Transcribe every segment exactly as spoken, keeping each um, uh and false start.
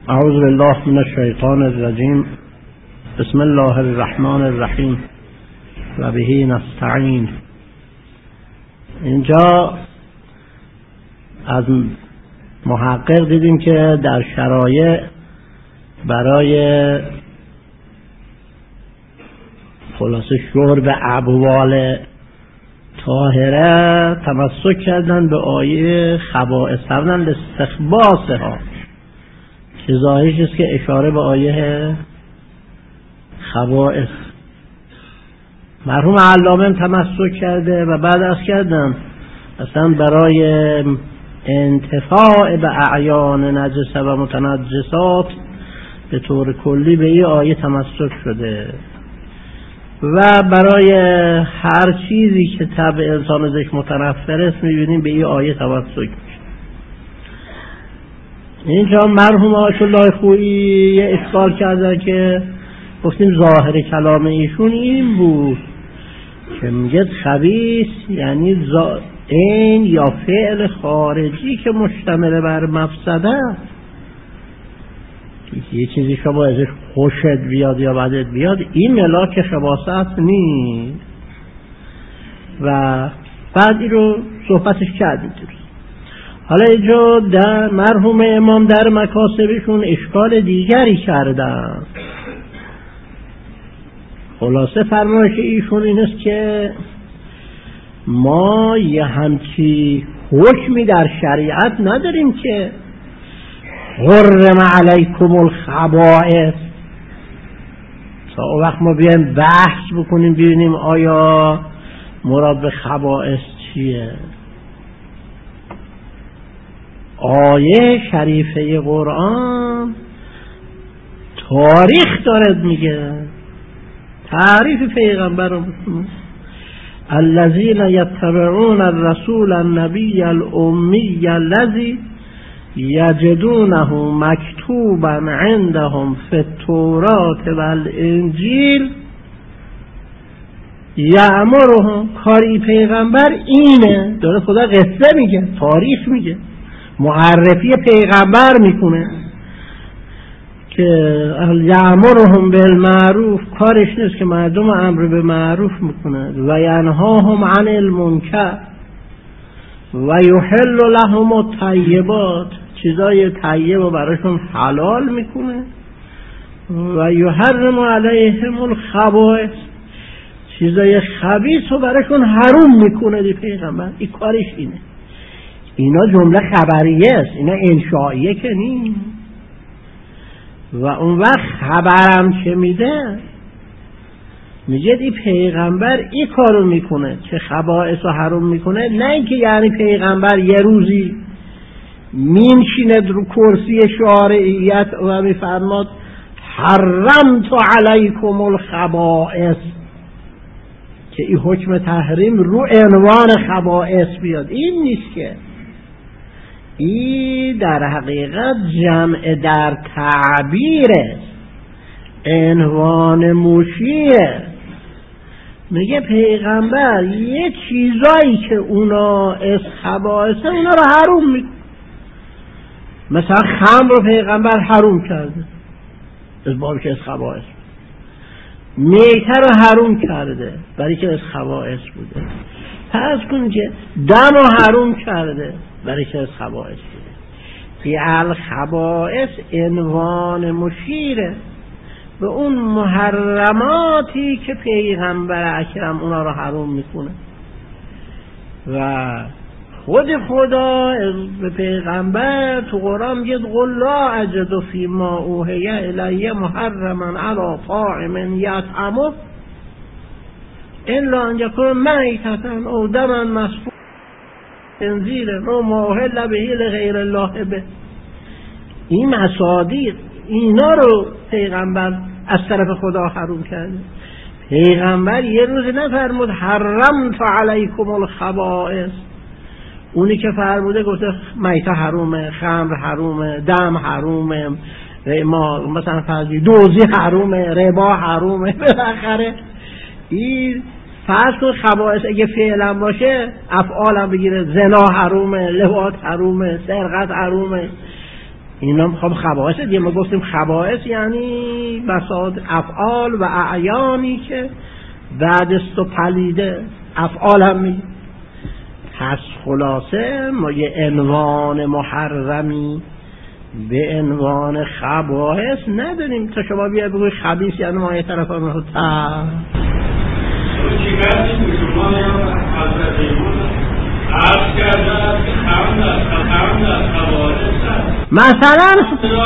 اعوذ بالله من الشیطان الرجیم. بسم الله الرحمن الرحیم و به نستعین. اینجا از محقق دیدیم که در شرایع برای خلاصه شرب ابوال طاهره تمسک کردن به آیه خبائث فرمودن لاستخباثها که ظاهرش است که اشاره به آیه خبائث. مرحوم علامه تمسک کرده و بعد از کردن اصلا برای انتفاع به اعیان نجسه و متنجسات به طور کلی به این آیه تمسک شده و برای هر چیزی که طبع انسان ازش متنفر است می‌بینیم به این آیه تمسک میشه. اینجا مرحوم آیت الله خویی یه اشکال کردن که گفتیم ظاهر کلام ایشون این بود که میگه خبیث یعنی این یا فعل خارجی که مشتمل بر مفسده، یه چیزی شما ازش خوشت بیاد یا بدت بیاد، این ملاک خباثت نیست. و بعد این رو صحبتش کردید. حالا اینجا در مرحوم امام در مکاسبشون اشکال دیگری کردن. خلاصه فرمایش ایشون این است که ما یه همچی حکمی در شریعت نداریم که حرم علیکم الخبائث تا اون وقت ما بیایم بحث بکنیم ببینیم آیا مراد به خبائث چیه. آیه شریفه قرآن تاریخ دارد میگه، تعریف پیغمبر رو بکنیم. الذین یتبعون الرسول النبی الامی الذی یجدونه مکتوبا عندهم فی التوراة والانجیل یأمرهم. کاری پیغمبر اینه، داره خدا قصه میگه، تاریخ میگه، معرفی پیغمبر میکنه که یأمرهم بالمعروف، کارش نیست که مردم امر به معروف میکنه، و ینهاهم عن المنکر و یحل لهم الطیبات، چیزای طیب رو براشون حلال میکنه، و یحرم علیهم الخبائث، چیزای خبیث رو براشون حرام میکنه. دی پیغمبر این کارش اینه. اینا جمله خبریه است، اینا انشائیه که نیست. و اون وقت خبرم که میده میگه این پیغمبر این کارو میکنه که خبائث رو حرام میکنه، نه اینکه یعنی پیغمبر یه روزی میشینه رو کرسی شارعیت و میفرماد حرمت علیکم الخبائث که این حکم تحریم رو عنوان خبائث بیاد. این نیست که این در حقیقت جمع در تعبیره، عنوان مشیره. میگه پیغمبر یه چیزایی که اونا از خبائثه اونا رو حرام میکنه. مثلا خمر رو پیغمبر حرام کرده از باب که از خبائث، میته رو حرام کرده برای که از خبائث بوده. فرض کن که دم رو حرام کرده برای که از خبائث بوده. فی الخبائث عنوان مشیره به اون محرماتی که پیغمبر اکرم اونا رو حرام میکنه. و خود خدا به پیغمبر تو قرآن میگه قل لا اجد فی ما اوحی الی محرما علی طاعم یطعمه الا ان یکون میتة او دما مسفوحا خنزیر او ما احل به لغیر الله به. این مصادیق اینا رو پیغمبر از طرف خدا حرام کرده. پیغمبر یه روز نفرمود حرمت علیکم الخبائث. اونی که فرموده گفته میته حرومه، خمر حرومه، دم حرومه، ما مثلا فرضی دوزی حرومه، ربا حرومه. بالاخره این فرض کن خبائث اگه فعلا باشه افعال هم بگیره، زنا حرومه، لواط حرومه، سرقت حرومه. اینا میخوام خبائث دیگه. ما گفتیم خبائث یعنی بساط افعال و اعیانی که بعدست و پلیده، افعال هم میگه. پس خلاصه ما یه عنوان محرمی به عنوان خبائث نداریم. تا شما بیا بگوی خبیث یعنی ما یه طرف هم رو تا مثلا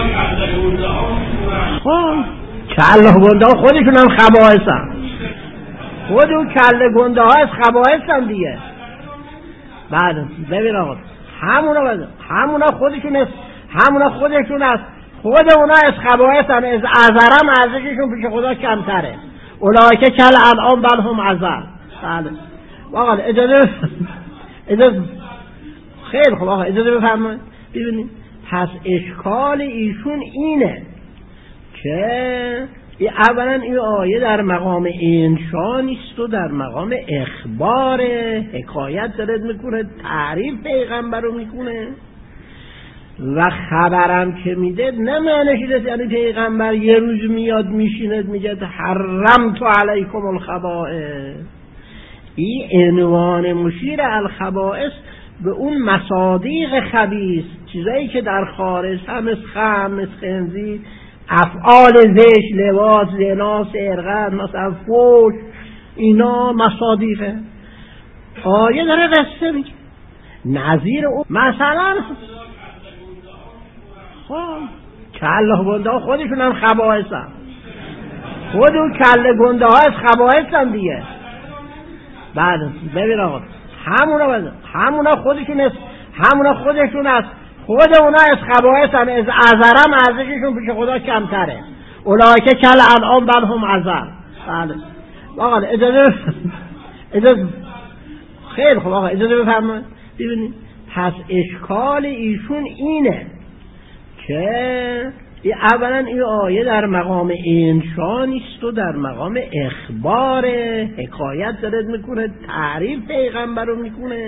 خب کله گنده ها خودشون هم خبائث هم، خود اون کله گنده ها از خبائث هم دیگه. بعد ببین آقا همونا بده همونا خودشون است، همونا خودشون است، خود اونا از خبائث هم، از عذرم ارزششون پیش خدا کمتره. اولئک کل انعام بل هم اضل. بله آقا اجازه اجازه خیلی خوب آقا اجازه بفرمایید. ببینید پس اشکال ایشون اینه که اولا این آیه در مقام انشا نیست و در مقام اخبار، حکایت دارد میکنه، تعریف پیغمبر رو میکنه و خبرم که میده نه معنیش اینه یعنی پیغمبر یه روز میاد میشینه میگه حرمت علیکم الخبائث. این عنوان مشیر الخبائث به اون مصادیق خبیث، چیزایی که در خارج هم مثل خمر، مثل خنزیر، افعال زشت، لواط، زنا، سرقت، مثلا فحش، اینا مصادیقه. آیه داره قصه میگه نظیر اون مثلا خب کله گنده ها خودشون هم خبائث هم، خود اون کله گنده ها از خبائث هم دیگه. بعد ببین آقا همونا بده همونا خودشون است، همونا خودشون است، خود اونا از خبائث هم، از عذرم ارزششون پیش خدا کمتره. اولئک کل انعام بل هم اضل. بله آقا اجازه اجازه خیلی خوب آقا اجازه بفرمایید. ببینید پس اشکال ایشون اینه که اولا این آیه در مقام انشا نیست و در مقام اخبار، حکایت دارد میکنه، تعریف پیغمبر رو میکنه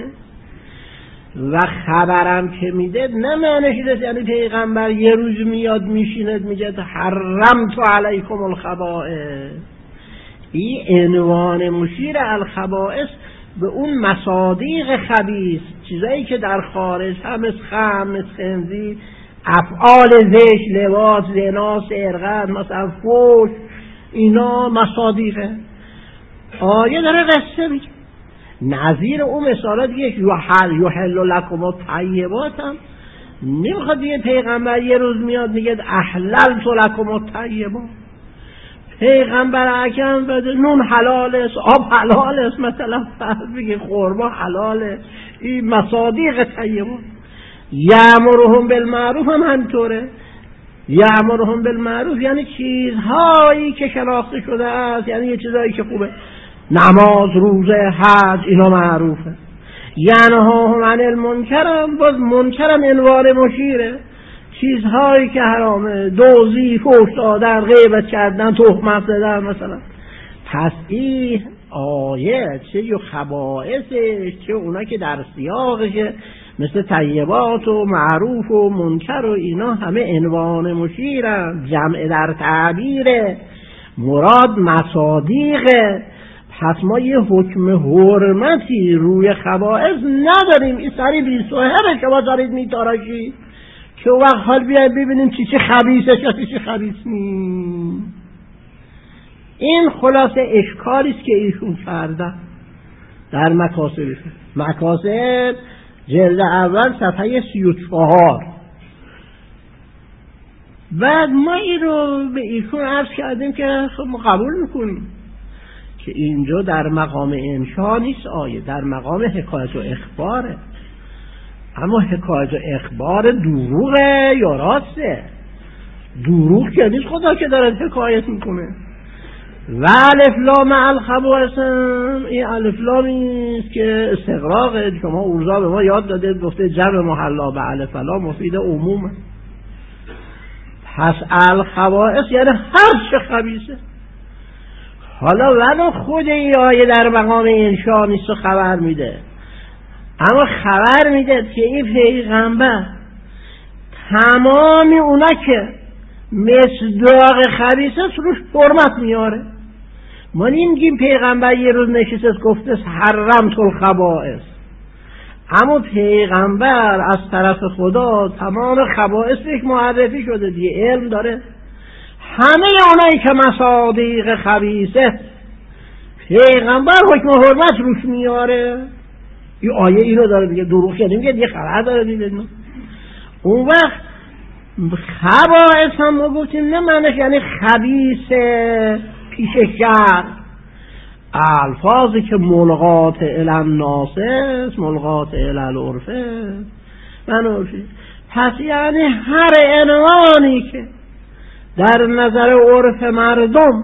و خبرم که میده نه معنیش اینه یعنی پیغمبر یه روز میاد میشینه میگه حرمت علیکم الخبائث. این عنوان مشیر الخبائث به اون مصادیق خبیث، چیزایی که در خارج هم مثل خمر، مثل خنزیر، افعال زشت، لواط، زنا، سرقت، مثلا فحش، اینا مصادیقه. آیه داره قصه میگه نظیر اون مثالا دیگه یحل یحل لکم الطیبات هم نمیخواد دیگه پیغمبر یه روز میاد میگه احللت لکم الطیبات. پیغمبر اکرم بده نون حلال است، آب حلال است، مثلا فرض بگه خرما حلاله. این مصادیق طیبات. یأمرهم بالمعروف هم همطوره. یأمرهم بالمعروف یعنی چیزهایی که شناخته شده است، یعنی یه چیزهایی که خوبه، نماز، روزه، حج، اینا معروفه. ینهاهم عن المنکر هم باز منکر هم عنوان مشیره، چیزهایی که حرامه، دوزی، فحش دادن، غیبت کردن، تهمت زدن مثلا. پس این آیه چه یه خبائثش چه اونا که در سیاقشه مثل طیبات و معروف و منکر و اینا همه عنوان مشیرن، جمع در تعبیره، مراد مصادیقه. پس ما یه حکم حرمتی روی خبائث نداریم. این سری بیسوهره شما دارید میتاراشی که وقت حال بیاید ببینیم چی چی خبیثه چی چی خبیث نیم. این خلاصه اشکالیست که ایشون کردن در مکاسبشون. مکاسب جلد اول صفحه سی و چهار. بعد ما این رو به ایشون عرض کردیم که خب ما قبول میکنیم که اینجا در مقام انشا نیست آیه، در مقام حکایت و اخباره. اما حکایت و اخبار دروغه یا راسته؟ دروغ که نیست، خدا که داره حکایت میکنه. و الف لام الخبائث، این الف لامیست که استغراقه. شما اورزا به ما یاد داده گفته جمع محلا به الف لام مفید عمومه. پس الخبائث یعنی هر چه خبیثه. حالا ولو خود این آیه در مقام انشا نیست و خبر میده، اما خبر میده که این پیغمبر تمام اونا که مصداق خبیث است روش حرمت میاره. ما نمیگیم پیغمبر یه روز نشست گفته حرمت الخبائث، اما پیغمبر از طرف خدا تمام خبائث یک معرفی شده دیگه، علم داره. همه اونایی که مصادیق خبیثه پیغمبر حکم حرمت روش میاره. این آیه اینو داره دیگه، دروغ که نمیگه، یه خبر داره دیگه. اون وقت خبائث هم ما گفتیم نه معنیش یعنی خبیث پیش شر، الفاظی که ملغات الی الناس است، ملغات الی العرف منوشی. پس یعنی هر عنوانی که در نظر عرف مردم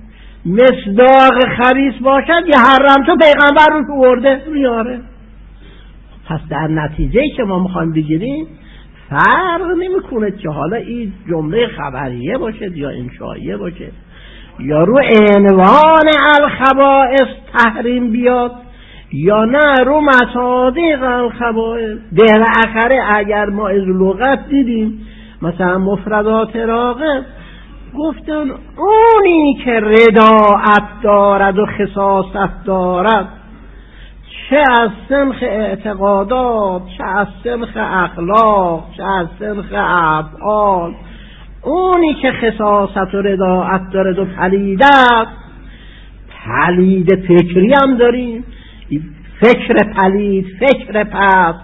مصداق خبیث باشد یه حرم تو پیغمبر رو ورده میاره. پس در نتیجه که ما میخوایم بگیریم فرق نمیکنه که حالا این جمله خبریه باشه یا انشائیه باشه یا رو عنوان الخبائث تحریم بیاد یا نه رو مصادیق الخبائث. بالاخره اگر ما از لغت دیدیم مثلا مفردات راغب گفتن اونی که رداعت دارد و خصاصت دارد چه از سنخ اعتقادات، چه از سنخ اخلاق، چه از سنخ افعال، اونی که خصاصت و رداعت دارد و پلیدت، پلید فکری هم داریم، فکر پلید، فکر پست،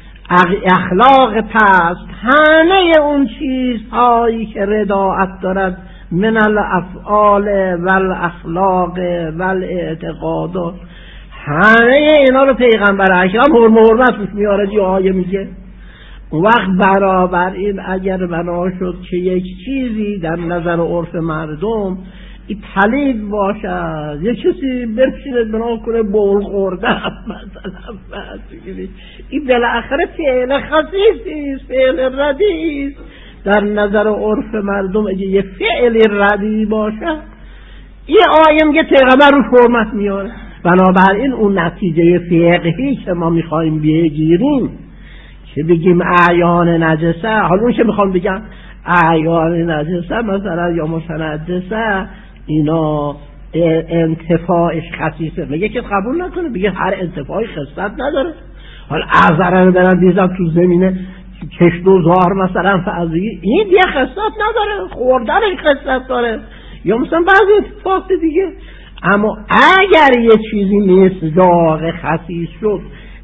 اخلاق پست، همه اون چیزهایی که رداعت دارد من الافعال و الاخلاق و الاعتقادات، همه اینا رو پیغمبر اکرم حرم حرمت روش میاره. دی آیه میگه اون وقت برابر این اگر بنا شد که یک چیزی در نظر عرف مردم این پلید باشد، یک چیزی برشینه بنا کنه بول خورده مثلا، این بالاخره فعل خسیسیست، فعل ردیست. در نظر عرف مردم اگه یه فعل ردی باشه این آیه میگه پیغمبر روش حرمت میاره. بنابراین اون نتیجه فقهی که ما میخوایم بگیریم که بگیم اعیان نجسه، حالا اون که میخوام بگم اعیان نجسه مثلا یا متنجسه اینا انتفاعش خصیصه، میگه که قبول نکنه، بگه هر انتفاعی خصیصت نداره. حالا اعذرا برن دیزم تو زمینه کشت و زار مثلا فعضی این دیگه خصیصت نداره، خوردنش خصیصت داره یا مثلا بعضی اتفاقات دیگه. اما اگر یه چیزی مصداق خصیص شد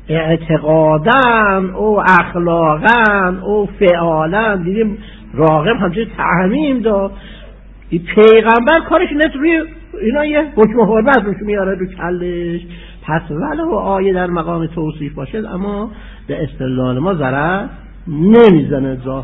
اعتقاداً او اخلاقاً او فعالاً، دیدیم راغب همچنین تعمیم داد، این پیغمبر کارش نت روی اینا یه حکم حرمت روش میاره رو کلش. پس ولو آیه در مقام توصیف باشد اما به استدلال ما ضرر نمیزنه. ظاهر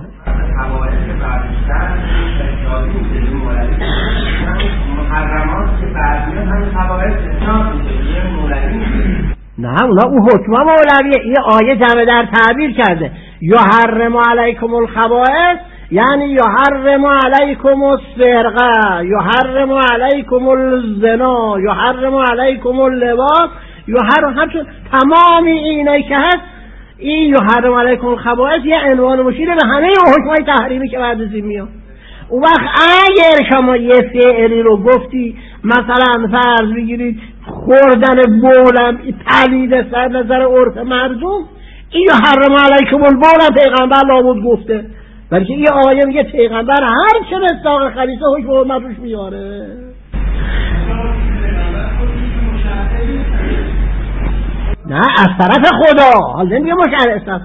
محرمات که بعدی هم خبائث اسلام میشه نه اونا اون حکم مولویه. این آیه جمع در تعبیر کرده یحرم علیکم الخبائث یعنی یحرم علیکم السرقه، یحرم علیکم الزنا، یحرم علیکم اللواط، یحرم همچون تمام اینایی که هست این یحرم علیکم الخبائث یه عنوان مشیر به همه حکمای تحریمی که بعد از این میاد. اون وقت اگر شما یه فعلی رو گفتی مثلا فرض بگیرید خوردن بولم پلید سر نظر عرف مردم، این یحرم علیکم البولم پیغمبر لابد گفته، بلکه این آیه میگه پیغمبر هر چه مصداق خبیثه حکم حرمت روش میاره. نه از طرف خدا، حالا نمیگه مشعر است.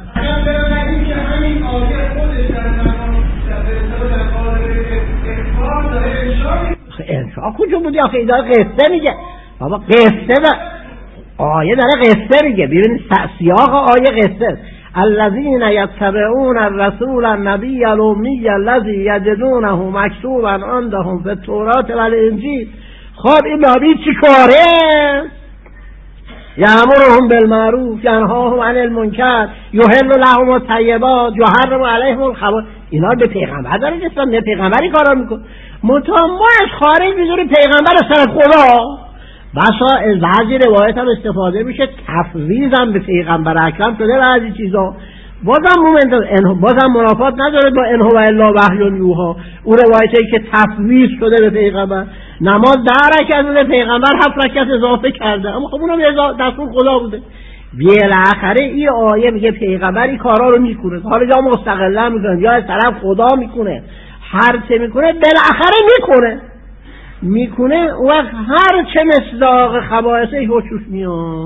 انشاء کجا بودی آخه این داره قصه میگه بابا، قصه دا آیه داره قصه میگه. ببینید سیاق آیه قصه الذین یتبعون الرسول النبی الامی الذی یجدونه مکتوبا عندهم فی التوراة والانجیل. خب این نبی چی کاره؟ یأمرهم بالمعروف ینهاهم عن المنکر یحل لهم الطیبات یحرم علیهم الخبائث. اینا به پیغمبر داره نسبت، نه پیغمبری کارا میکنه. منتها ما از خارج میذاریم پیغمبر از طرف خدا. بسا از بعضی روایت هم استفاده میشه تفویض هم به پیغمبر اکرم شده بعضی چیزا. بازم مومنت بازم منافات نداره با ان هو الا وحی یوحی. اون روایتی که تفویض شده به پیغمبر، نماز ده رکعت بوده، پیغمبر هفت رکعت اضافه کرده، اما خب اونم دستور خدا بوده. بالاخره این آیه میگه پیغمبر این کارا رو میکنه، حالا یا مستقلا میکنه یا از طرف خدا میکنه، هر چه میکنه بالاخره میکنه میکنه وقت هر چه مصداق خبائث حکمش میاد.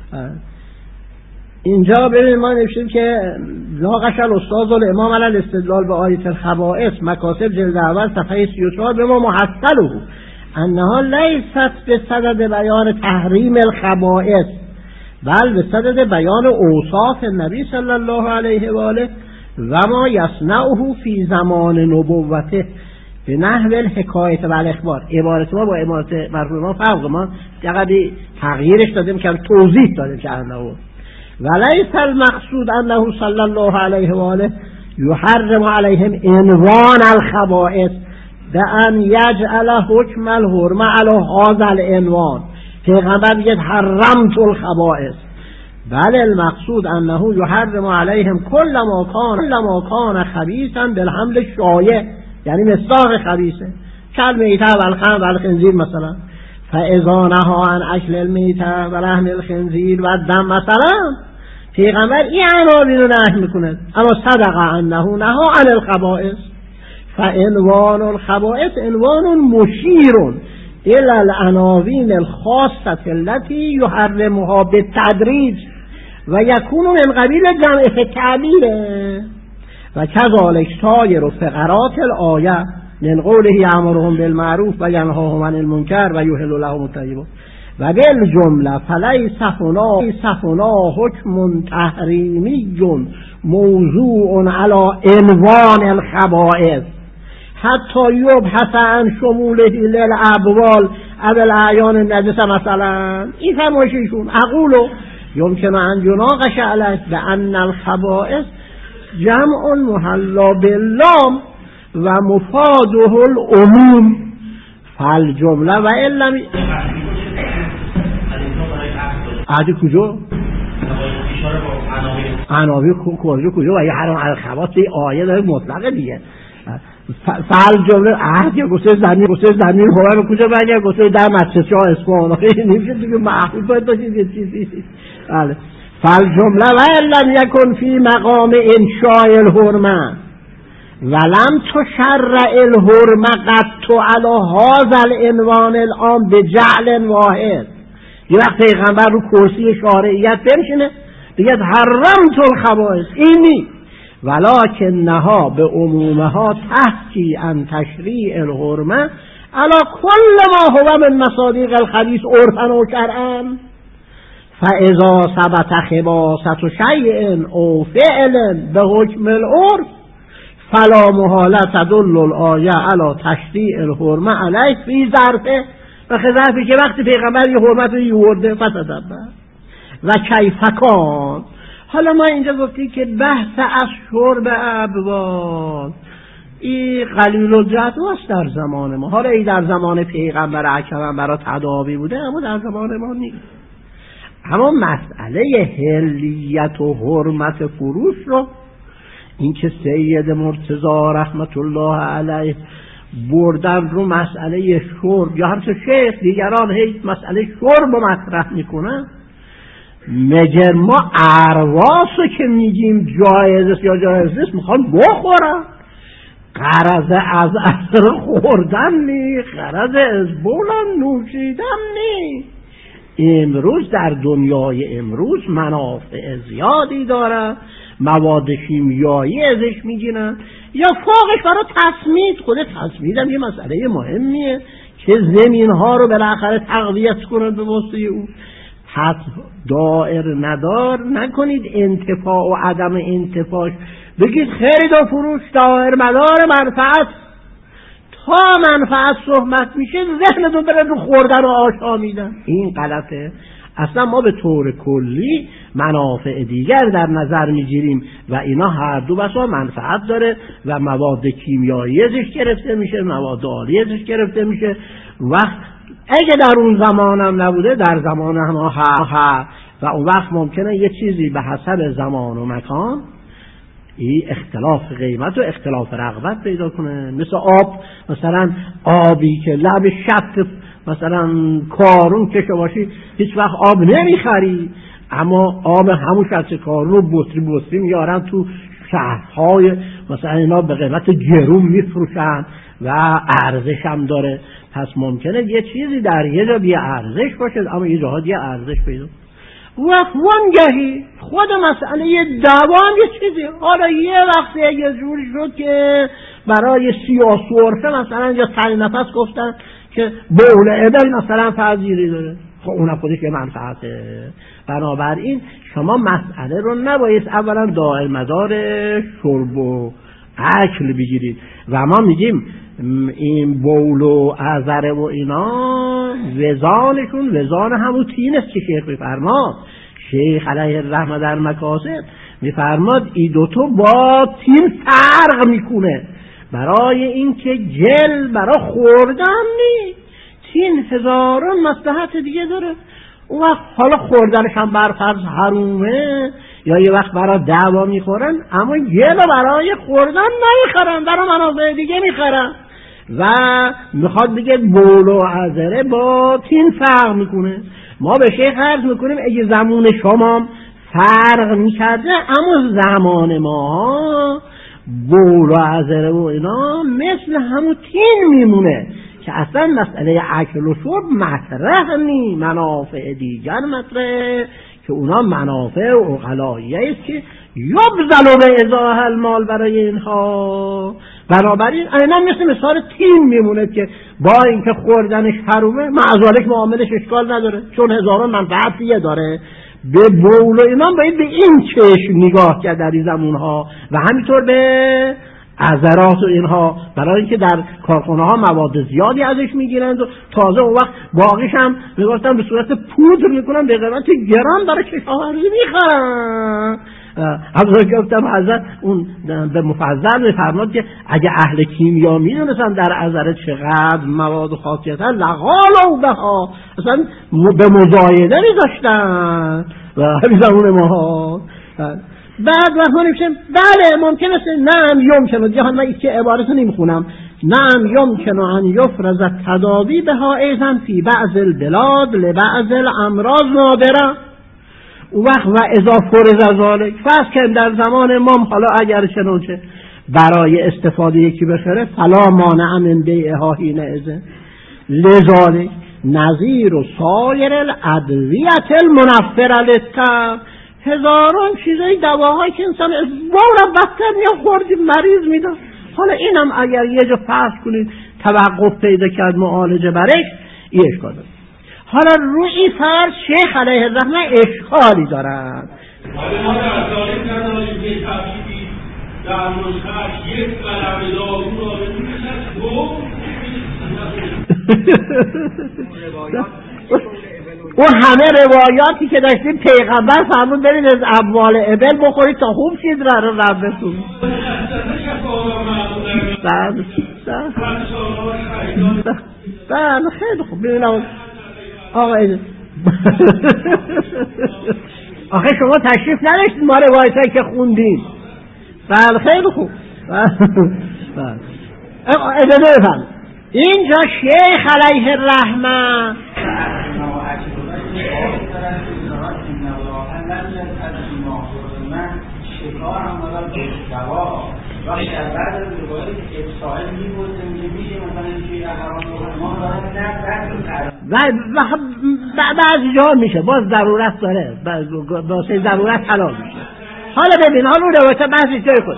اینجا ببینید ما نوشتیم که لاغش الاستاذ الامام علی الاستدلال به آیه الخبائث مکاسب جلد اول صفحه سی و چهار به ما محصله انها لیست به صدد بیان تحریم الخبائث بل به صدد بیان اوصاف نبی صلی الله علیه و آله و ما یصنعه فی زمان نبوته به نحو الحکایت و الاخبار. عبارت ما با عبارت مرحوم ما فرق، ما یقدی تغییرش دادیم که توضیح دادیم که انه ولیس المقصود انه صلی الله علیه و آله یحرم علیهم عنوان الخبائث بأن یجعل حکم الحرمه علی هذا العنوان. پیغمبر میگه حرمت الخبائث، بل المقصود انه یحرم علیهم کل ما کان کل ما کان خبیثا بالحمل شایع، یعنی مصداق خبیثه کل میته و الخمر و الخنزیر مثلا. فاذا نهى عن اکل المیته و لحم الخنزیر و الدم مثلا، پیغمبر این عناوین رو نهی میکنه، اما صدق انه نهى عن الخبائث. فعنوان الخبائث عنوان مشیر الى العناوین الخاصه التي يحرمها بالتدریج و یکون من قبیل جمع فی التعبیر و کذالک سایر فقرات الآیه من قوله یأمرهم بالمعروف و ینهاهم عن المنکر و یحل لهم الطیبات و بالجمله فلیس هنا حکم تحریمی موضوع علی عنوان الخبائث حتی یبحث عن شموله للابوال او الاعیان النجسه مثلا. این فرمایششون اقولو یمکن ان يناقش علیه بان الخبائث جمع محلا باللام و مفاده العموم فالجمله و علم عادی کجا؟ عناوین کجا کجا و یه حرام الخبائث این آیه داره مطلقه دیگه. فعل جمله عهد یا گسته زمین گسته زمین خواه به کجا بگه گسته در مسجد ها اسمان نمیشه دیگه محبوب باید باشید یه چیزی. بله فعل جمله و لم یکن فی مقام انشاء الحرمه ولم تشرع الحرمه قط علی هذا العنوان العام بجعل واحد. یه وقت پیغمبر رو کرسی شارعیت بنشینه دیگه حرمت الخبائث اینی ولکنها به عمومها تحکی ان تشریع الحرمه علی کل ما هو من مصادیق الخبیث عرفا و شرعا. فاذا ثبت خباثة شیء او فعل به حکم العرف فلا محاله تدل الآیه علی تشریع الحرمه علیه فی ظرفه. و ظرفی که وقتی پیغمبر یه حرمت رو یورده فتدبر و کیفکان. حالا ما اینجا گفتیم که بحث از شرب ابوال این قلیل الجهد هست در زمان ما. حالا این در زمان پیغمبر اکرم برای تداوی بوده اما در زمان ما نیست. اما مسئله حلیت و حرمت فروش رو این که سید مرتضی رحمت الله علیه بردن رو مسئله شرب یا همچه شیخ دیگران هی مسئله شرب رو مطرح میکنن. مگر ما ارواسو که میگیم جایزست یا جایز نیست میخوان بخورن، غرض از اثر خوردن نی، غرض از بولن نوشیدن نی. امروز در دنیای امروز منافع زیادی داره، مواد شیمیایی ازش میگیرن یا فوقش برای تسمید. خود تسمید هم یه مسئله مهمیه که زمین ها رو بالاخره تقویت کنن به واسطه او. پس دائر ندار نکنید انتفاع و عدم انتفاعش، بگید خرید و فروش دائر مدار منفعت، تا منفعت صحبت میشه ذهنتون بره رو خوردن و آشامیدن. این غلطه. اصلا ما به طور کلی منافع دیگر در نظر میگیریم و اینا هر دو بسا منفعت داره و مواد کیمیایی ازش گرفته میشه، مواد آلی ازش گرفته میشه. وقت اگه در اون زمان هم نبوده در زمان هم ها ها و اون وقت ممکنه یه چیزی به حسب زمان و مکان این اختلاف قیمت و اختلاف رغبت پیدا کنه. مثل آب، مثلا آبی که لب شط مثلا کارون کشه باشی هیچ وقت آب نمیخری، اما آب همون شط کارون رو بطری بطری میارن تو شهرهای مثلا اینا به قیمت گرون میفروشن و ارزش هم داره. پس ممکنه یه چیزی در یه جا بی ارزش باشه اما یه جاها یه ارزش پیدا. و وانگهی خود مسئله یه دوام یه چیزی، حالا یه وقتی یه جوری شد که برای سیاسورفه مثلا یا تنی نفس گفتن که بول ابل مثلا فضیلی داره، خب اونم خودش یه منفعته. بنابراین شما مسئله رو نباید اولا دائم مدار شرب و اکل بگیرید و ما میگیم این بول و عذره و اینا وزانشون وزان همون تین است که شیخ میفرماد. شیخ علیه الرحمه در مکاسب میفرماد این دوتو با تین فرق میکنه، برای اینکه جل برای خوردن نی، تین هزاران مصلحت دیگه داره. اون وقت حالا خوردنش هم برفرض حرومه یا یه وقت برای دعوا میخورن، اما جل برای خوردن نمیخورن، برای منافع دیگه میخورن. و میخواد بگه بول و عذره با تین فرق میکنه. ما به شیخ عرض میکنیم اگه زمان شما فرق میکرده اما زمان ما بول و عذره و اینا مثل همون تین میمونه که اصلا مسئله اکل و شرب مطرح نی، منافع دیگر مطرح که اونا منافع و عقلاییه است که یبذل به ازاح المال برای اینها. بنابراین اینا مثل مثال تین میمونه که با اینکه خوردنش حرومه معذالک معاملش اشکال نداره چون هزاران منفعتیه داره. به بول و اینا باید به این چشم نگاه کرد در این زمانها و همینطور به عذرات و اینها، برای اینکه در کارخانه ها مواد زیادی ازش میگیرند و تازه اون وقت باقیش هم میگفتن به صورت پودر میکنن به قیمت گران برای کشاورزی میخرن. حضرت گفتم حضرت اون به مفضل میفرماد که اگه اهل کیمیا میدونستن در عذره چقدر مواد خاصیت هست لغالوا بها، اصلا به مزایده میذاشتن و همین زمان ما. بعد وقتا نمیشه بله ممکنه نعم یمکنه دیگه من این که عبارت رو نمیخونم، نعم یمکنه ان یفرز التداوی بها ایضا فی بعض البلاد لبعض الامراض نادره. وقت و اذا فرض ذلک فرض کنیم در زمان ما حالا اگر چنانچه برای استفاده یکی بخره فلا مانع من بیعها حینئذ لذالک نظیر و سایر الادویة المنفرة للتب. هزاران چیزای دواهایی که انسان بارا بدتر یا خوردی مریض میدن، حالا اینم اگر یه جا فرض کنید توقف پیدا کرد معالجه برش این اشکال داره. حالا روی فرض شیخ علیه الرحمه اشکالی دارن. حالا ما در ظالم نداریم که طبیبی در مشخص یک قلم دارو را بمیشد دو اون همه روایاتی که داشتیم پیغمبر فرمود برید از اموال ابل بخورید تا خوب شید را ربتون. بله بله خیلی خوب. ببینم آقا ایده آخه شما تشریف نداشتید ما روایت هایی که خوندیم. بله خیلی خوب. بله ادامه بفرمایید. اینجا شیخ علیه الرحمه وقتی از بعد از روایت افسائل می‌بودن میشه مثلا چیه حرام ما دارن نه بعضی جا میشه باز ضرورت داره واسه ضرورت حلال میشه. حالا ببین حالا اون روایت بعضی جای خود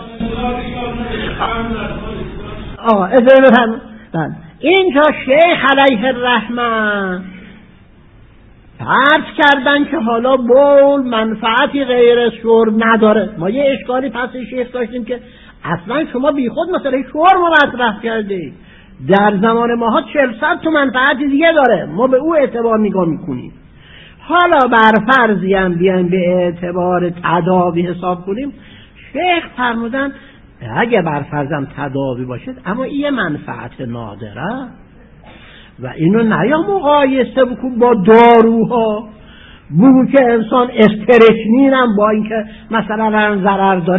آقا ادامه بفرمایید. اینجا شیخ علیه الرحمه فرض کردن که حالا بول منفعتی غیر شرب نداره. ما یه اشکالی پس شیخ داشتیم که اصلا شما بی خود مثلا شرب رو مطرح کردید، در زمان ماها چهل صد تو منفعتی دیگه داره، ما به او اعتبار نگاه میکنیم. حالا بر فرضی هم بیان به اعتبار تداوی حساب کنیم، شیخ فرمودن اگه بر فرضم تداوی باشد اما این منفعت نادره و اینو نیا مقایسه بکن با داروها. بگو که انسان استرچنین هم با اینکه مثلا ضرر داره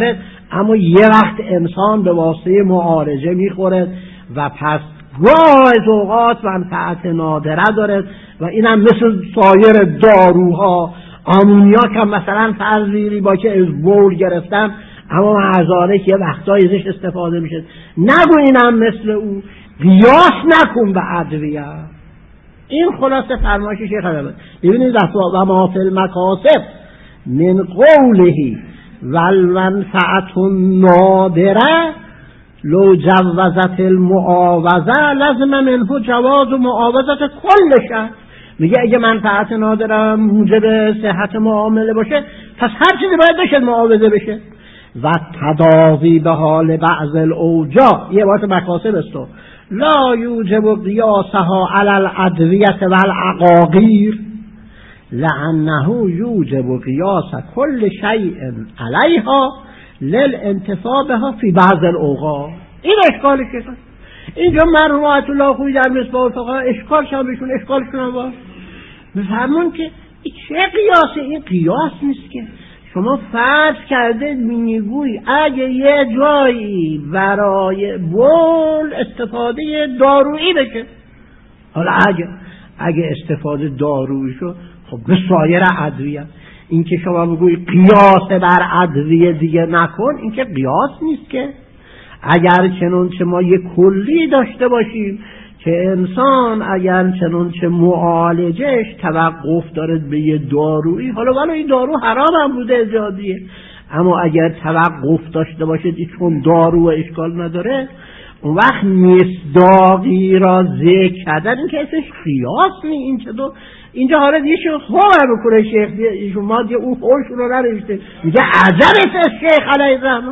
اما یه وقت انسان به واسطه معالجه میخوره و پس گاه از اوقات منفعت نادره داره و این هم مثل سایر داروها. آمونیاک هم مثلا فرضی با که از بول گرفتن اما معذاره که یه وقتایی ازش استفاده میشه، نگو اینم مثل او، قیاس نکن به ادویه. این خلاصه فرمایش شیخ الاسلام. ببینید و ما فی المکاسب من قوله والمنفعت نادره لو جوزت المعاوضه لازم منه جواز و معاوضت کل شد. میگه اگه منفعت نادره موجب صحت معامله باشه پس هر چیزی باید بشه معاوضه بشه. و تداوی به حال بعض الاوجاع، یه واسه مکاسب است، لا یوجب قیاسها علی الادویه والعقاقیر لانه یوجب قیاس کل شیء علیها للانتفاع بها فی بعض الاوقات. این اشکالش است. اینجا مرحوم آیت الله خویی در مصباح الفقهاء اشکال شما بهشون اشکالشون هم باز بفرمون که این چه قیاسه؟ این قیاس نیست که شما فرض کرده میگوی اگه یه جایی برای بول استفاده دارویی بشه، حالا اگه اگه استفاده دارویی شد خب به سایر ادویه، این که شما بگوی قیاس بر ادویه دیگه نکن، این که قیاس نیست که. اگر چنانچه ما یک کلی داشته باشیم که انسان اگر چنانچه معالجش توقف دارد به یه دارویی، حالا ولی این دارو حرام هم بوده ازادیه، اما اگر توقف داشته باشد چون دارو اشکال نداره، اون وقت مصداقی را ذکر کردن این که اسمش قیاس نی. این چه دو اینجا حالا دیگه شو خواه بکنه شیخ ایشون ما دیگه اون خوش رو نروشته، میگه عجب است شیخ علیه الرحمه،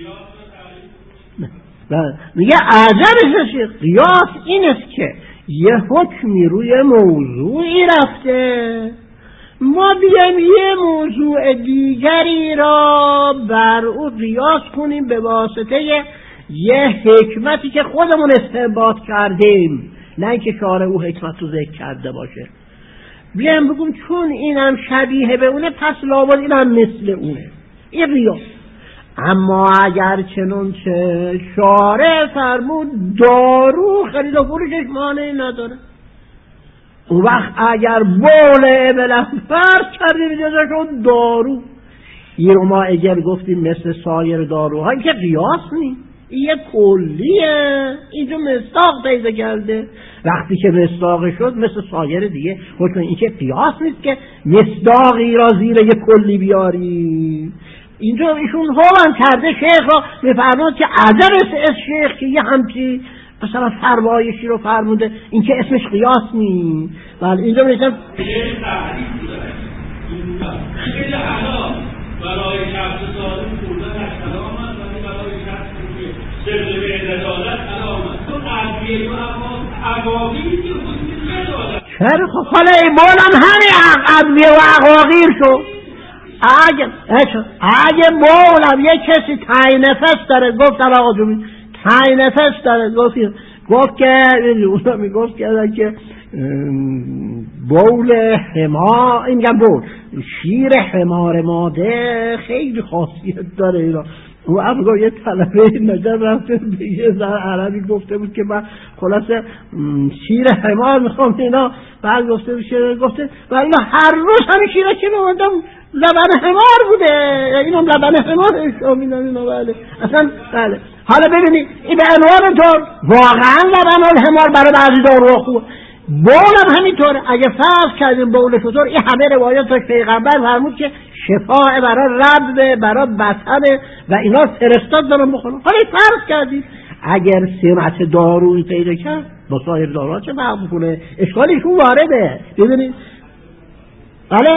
میگه عجب است شیخ. قیاس این است که یه حکمی روی موضوعی رفته، ما بیایم یه موضوع دیگری را بر او قیاس کنیم به واسطه یه حکمتی که خودمون استنباط کردیم، نه اینکه شارع او حکمت رو ذکر کرده باشه. بیایم بگم چون اینم شبیه به اونه پس لابد اینم مثل اونه، این قیاس. اما اگر چنانچه شارع فرمود دارو خرید و فروشش مانعی نداره، اون وقت اگر بوله بلند فرض کردیم جزشون دارو، این رو ما اگر گفتیم مثل سایر داروها که قیاس نی، این یه کلیه، اینجا مصداق پیدا کرده. وقتی که مصداق شد مثل سایر دیگه حکم این که قیاس نیست که مصداقی را زیر یه کلی بیاری. اینجا ایشون هوان کرده شیخ را میفرماد که عجب است شیخ که یه همچی مثلا فرمایشی رو فرموده، این که اسمش قیاس نیست. ولی اینجا میشم خیلی حالا برای شخص سالم خوردن اصلا آمد، ولی برای شخصی که سر به عدالت علامت تو قضیه تو عقاقی که خودی عدالت چرا خب حالا این بولم همین قضیه و عقاقیر شد. اگه اگه بولم یه کسی تای نفس داره، گفتم آقا جون تای نفس داره، گفت گفت که اونا میگفت که بول حمار، این میگم بول شیر حمار ماده خیلی خاصیت داره اینا. او ابگاه یه طلبه نجر رفته به یه زن عربی گفته بود که من خلاصه شیر حمار میخوام اینا، بعد گفته بشه گفته و اینا هر روز همین شیره که میموندم لبن حمار بوده، اینم لبن حمار شامیدن اینا. بله اصلا بله. حالا ببینید این به عنوان طور واقعا لبن الحمار برای بعضی دارو خوبه، بولم همینطور. اگه فرض کردیم بول چطور، این همه روایات از پیغمبر فرمود که شفاء برای رد برای بطنه و اینا فرستاد دارن بخورن. حالا فرض کردیم اگر سمت دارویی پیدا کرد با سایر داروها چه فرق میکنه؟ اشکالیشون وارده. ببینید بله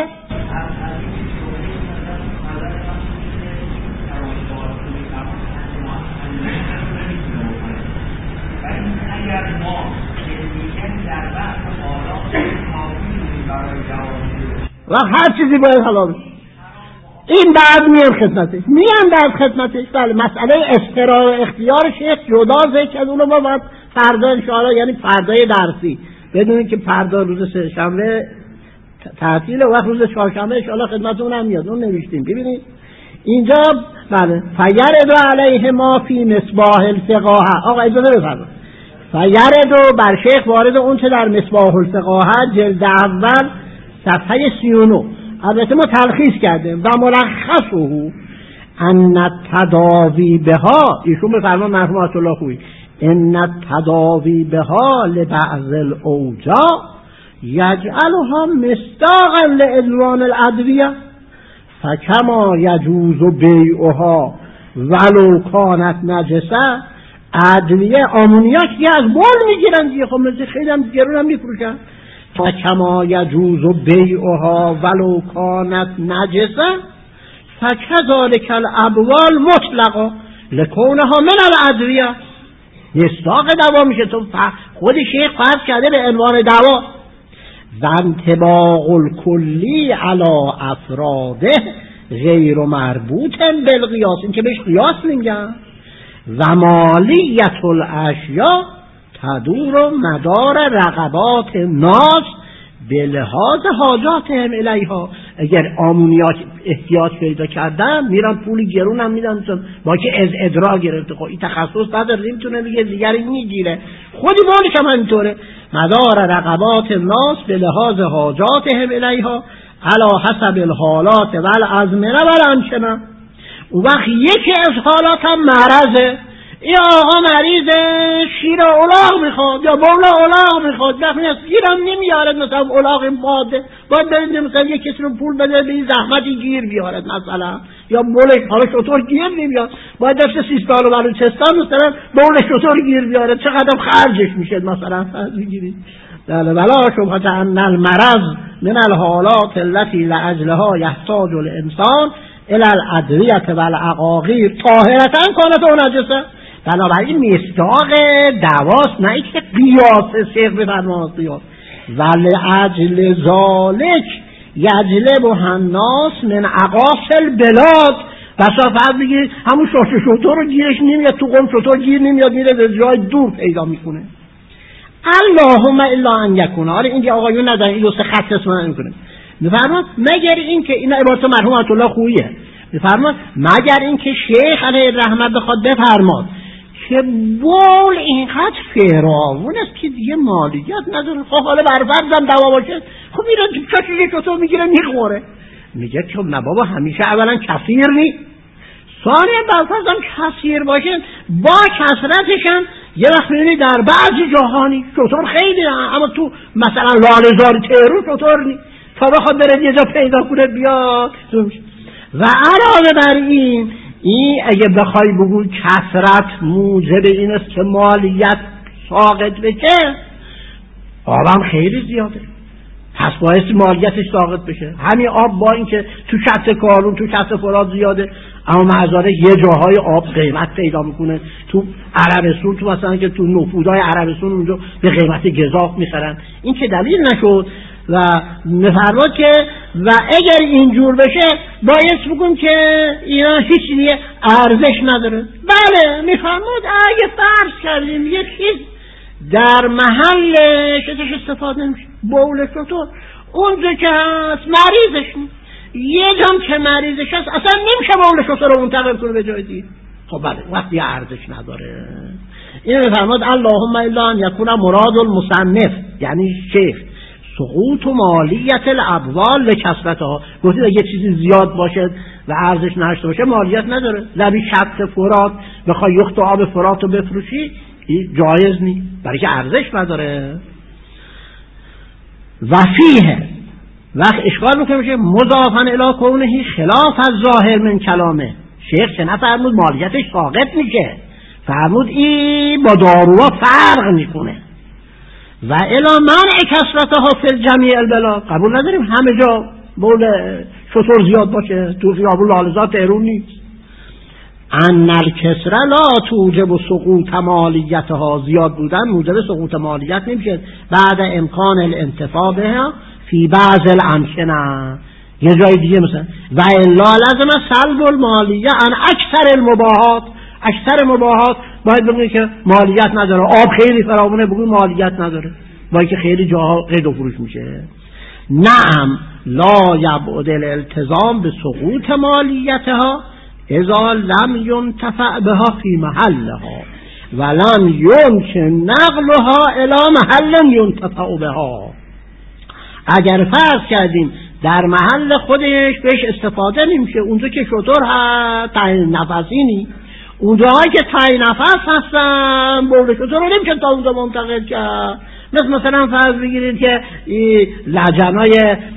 و هر چیزی باید حلال بشه. این بعد میان خدمتش میان بعد خدمتش. بله مسئله استقرار اختیار شیخ جدا ذکر از اونو ما باید فردا انشاءالله، یعنی فردای درسی بدونید که فردا روز سه شنبه تعطیله و روز چهارشنبه انشاءالله خدمت اون هم میاد، اون نوشتیم. ببینید اینجا بله فیرد علیه ما فی مصباح الفقاهه. آقا اجازه بفرمایید، فیرد بر شیخ وارد اون چه در مصباح الفقاهه جلد اول صفحه سی و نه. البته ما تلخیص کردیم و ملخصه ان التداوی بها، ایشون بفرمان مرحوم آیت الله خویی، ان التداوی بها لبعض الاوجاع یجعلها مصداقا لعدوان الادویه فکما یجوز بیعها ولو کانت نجسه. ادویه آمونیاک که از بول میگیرن دیگه، خب مثل خیلی هم گرون هم میفروشن. فکما یجوز بیعها ولو کانت نجسه فکذالک الابوال مطلقا لکونها من الادویه. مصداق دوا میشه. تو خود شیخ فرض کرده به عنوان دوا. و انطباق الکلی علی افراده غیر مربوط بالقیاس، این که بهش قیاس نمیگن. و مالیت الاشیاء تدور مدار رغبات ناس به لحاظ حاجاتهم الیها. اگر آمونیات احتیاج پیدا کردن میرن پول گرون هم میدن، با که از ادرا گرفته. خب این تخصص نداره، نمیتونه دیگه دیگری میگیره، خودی مالش هم اینطوره. مدار رغبات الناس به لحاظ حاجاتهم الیها علی حسب الحالات و الازمنه و الامکنه. اون وقت یکی از حالات هم مرضه. این آقا مریضه، شیر الاغ میخواد یا بولا الاغ میخواد، دفعه از گیرم نمیارد، مثلا الاغ ماده باید برید مثلا یک کسی رو پول بده به این زحمتی گیر بیارد مثلا، یا بوله حالا شطور گیر نمیاد، باید دفعه سیستان و بلوچستان مثلا بوله شطور گیر بیارد، چقدر خرجش میشه مثلا فرض بگیرید. ولا شبهة ان المرض من الحالات التي لاجلها يحتاج الانسان الى الادویه و العقاقیر طاهرة کانت او نجسه. بنابراین مصداق دواست، نه اینکه قیاس شیخ بفرماید قیاس. ولی اجل ذالک یجلب الناس من اقاصی البلاد. بسا فرض بگیرید همون شاش شطور رو گیرش نمیاد، تو قم شطور گیر نمیاد، میره به جای دور پیدا میکنه. اللهم الا ان یکون. حالا این آقایون ندارن این دو سه خط اسم نمیکنه. میفرماد مگر این که این عبارت مرحوم آیت الله خوییه، میفرماد مگر این که شیخ علیه الرحمت بخواد بفرماد که بول اینقدر فراوون است که دیگه مالیات نداره. خب حالا بر فرضم دوا باشه، خب میره چاشی چطور میگیره میخوره. میگه که نه بابا همیشه اولا کثیر نی، ثانیا بر فرضم کثیر باشه با کثرتشم یه وقت میبینی در بعضی جاهانی شطور خیلی، اما تو مثلا لاله‌زار تهران شطور نی، تا بخواد بره یه جا پیدا کنه بیاد. و علاوه بر این این اگه بخوای بگو کثرت موجب این است که مالیت ساقط بشه، آبم خیلی زیاده، پس باعث مالیتش ساقط بشه. همین آب با این که تو شط کارون تو شط فرات زیاده، اما معذاره یه جاهای آب قیمت پیدا میکنه. تو عربستان تو مثلا که تو نفودهای عربستان اونجا به قیمت گزاف میخرن، این که دلیل نشد. و میفرماد که و اگر اینجور بشه باعث بکن که اینا هیچ دیگه ارزش نداره. بله میفرماد اگه فرض کردیم یه چیز در محلش ازش استفاده نمیشه، بول شطور اونجا که هست مریضش یه جام که مریضش هست اصلا نمیشه بول شطور رو منتقل کنه به جای دیگه. خب بله وقتی ارزش نداره. این میفرماد اللهم الا ان یکون مراد المصنف یعنی شیخ سقوط و مالیت الابوال لکثرتها. گفتید اگه چیزی زیاد باشه و ارزش نداشته باشه مالیت نداره. لبی شط فرات بخوای یخت آب فرات رو بفروشی جایز نی، برای که ارزش نداره. و فیه وقت اشکال میکنه میشه مضافن الی کونه خلاف از ظاهر من کلامه. شیخ چه نفرمود مالیتش ساقط میشه، فرمود این با داروها فرق میکنه. و الی منع کثرتها فی الجمیع البلاد. قبول نداریم همه جا بول شطور زیاد باشه، تو خیابون لاله‌زار تهران نیست. ان الکسر لا توجب سقوط مالیتها. زیاد بودن موجب سقوط مالیت نمیشه بعد امکان الانتفاع بها فی بعض الامکنه. یه جای دیگه مثلا و الا لازم سلب المالیه ان اکثر المباحات. اکثر مباحات باید بگیم که مالیت نداره. آب خیلی فراوونه بگیم مالیت نداره، باید که خیلی جاها قید و فروش میشه. نعم لا یبعد الالتزام به سقوط مالیتها اذا لم ينتفع بها فی محلها ولم یمکن نقلها الی محل ینتفع بها. اگر فرض کردیم در محل خودش بهش استفاده نمیشه، اونجا که شطور هست تعیین نفسی نی، اونجاهایی که تعیین نفس هستن برد شطور رو نمیشه تا اونجا منتقل کرد. مثل مثلا فرض بگیرید که لجنای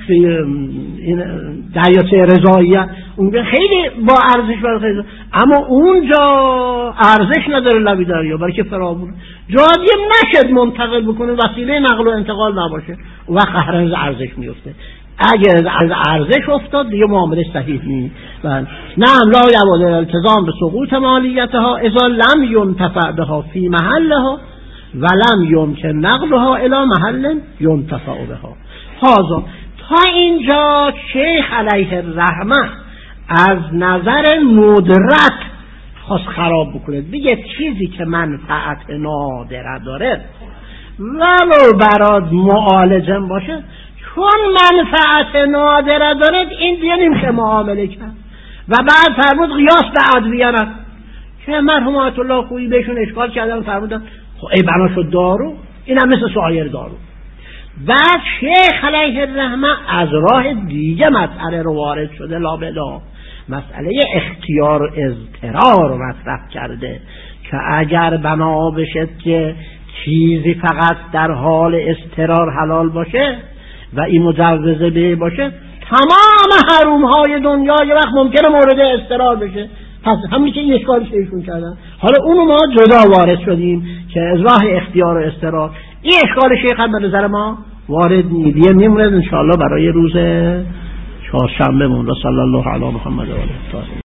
دریاچه رضایی اونجا خیلی با ارزش برای خیلی، اما اونجا ارزش نداره لبی دریا برای که فرامونه، جادیه نشد منتقل بکنه، وسیله نقل و انتقال نباشه، و وقت قهرنز ارزش میفته. اگر از ارزش افتاد دیگه معامله صحیح نیست. نه لا یباد الالتزام به سقوط مالیتها اذا لم ینتفع بها فی محلها ولم یمکن نقلها الی محل ینتفع بها. هذا تا اینجا شیخ علیه الرحمه از نظر ندرت خواست خراب بکنه، دیگه چیزی که منفعت نادره داره ولو برات معالجم باشه، چون منفعت نادره داره این دیگه نمیشه معامله کرد. و بعد فرمود قیاس به ادویه نه که مرحوم آیت الله خویی بهشون اشکال کردن، فرمودن خب ای بنا شد دارو، این هم مثل سایر دارو. بعد شیخ علیه الرحمه از راه دیگه مسئله رو وارد شده، لابلا مسئله اختیار و اضطرار رو مطرح کرده که اگر بنا بشه که چیزی فقط در حال اضطرار حلال باشه و این مجوزه به باشه، تمام حروم های دنیا یه وقت ممکنه مورد اضطرار بشه. پس همین که این اشکالش ایشون کردن، حالا اونو ما جدا وارد شدیم که از راه اختیار و اضطرار. این اشکال شیخ هم به نظر ما وارد نیست، میمونه انشاءالله برای روز چهارشنبه مون. صلی الله علی محمد و آله.